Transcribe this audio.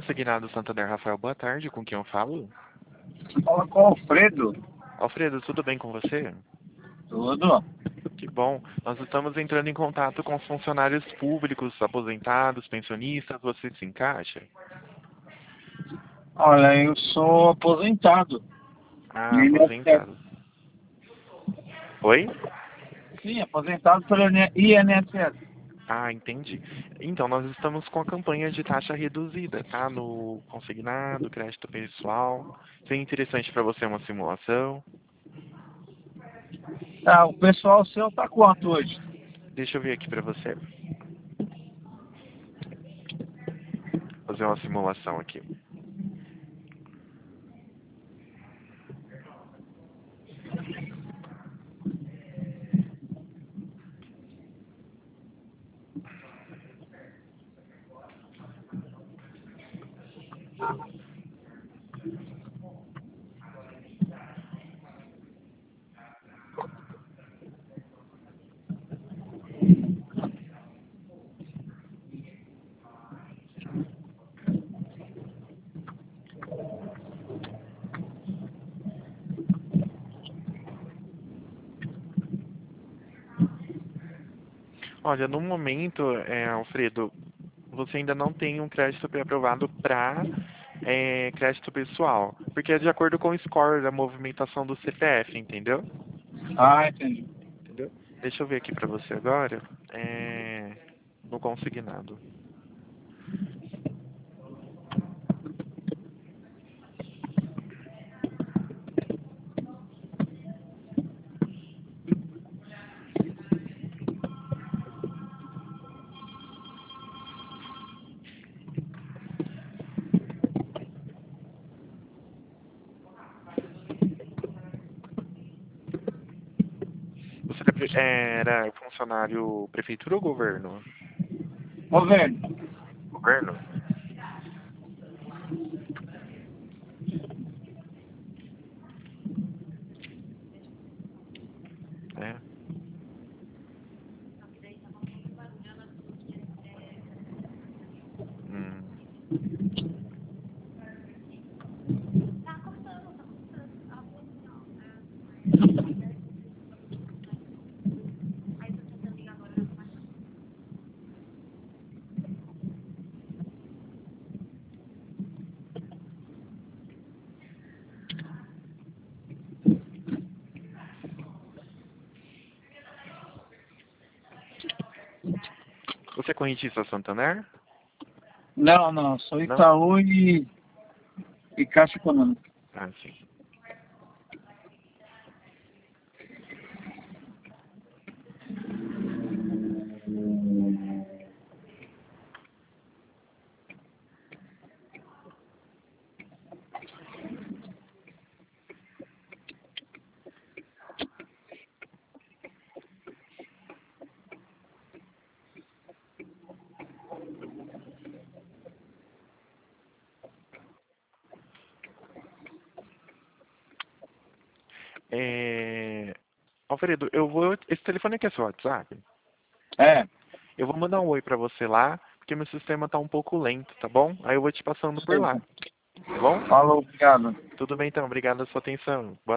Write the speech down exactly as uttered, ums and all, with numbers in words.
Consignado Santander, Rafael, boa tarde, com quem eu falo? Fala com o Alfredo. Alfredo, tudo bem com você? Tudo? Que bom. Nós estamos entrando em contato com os funcionários públicos, aposentados, pensionistas, você se encaixa? Olha, eu sou aposentado. Ah, No I N S S. aposentado. Oi? Sim, aposentado pelo I N S S. Ah, entendi. Então, nós estamos com a campanha de taxa reduzida, tá? No consignado, crédito pessoal. Seria interessante para você uma simulação? Tá, o pessoal seu tá quanto hoje? Deixa eu ver aqui para você. Fazer uma simulação aqui. Olha, no momento, é, Alfredo, você ainda não tem um crédito pré-aprovado para é, crédito pessoal, porque é de acordo com o score da movimentação do C P F, entendeu? Ah, entendi. Entendeu? Deixa eu ver aqui para você agora, é, no consignado. Você era pre- era funcionário prefeitura ou governo? Governo. Governo? É. Hum. Você é correntista Santander? Não, não, sou Não? Itaú e, e Caixa Econômica. Ah, sim. É... Alfredo, eu vou. Esse telefone aqui é seu WhatsApp? É, Eu vou mandar um oi pra você lá, porque meu sistema tá um pouco lento, tá bom? Aí eu vou te passando por sei. lá, tá bom? Falou, obrigado. Tudo bem então, obrigado pela sua atenção. Boa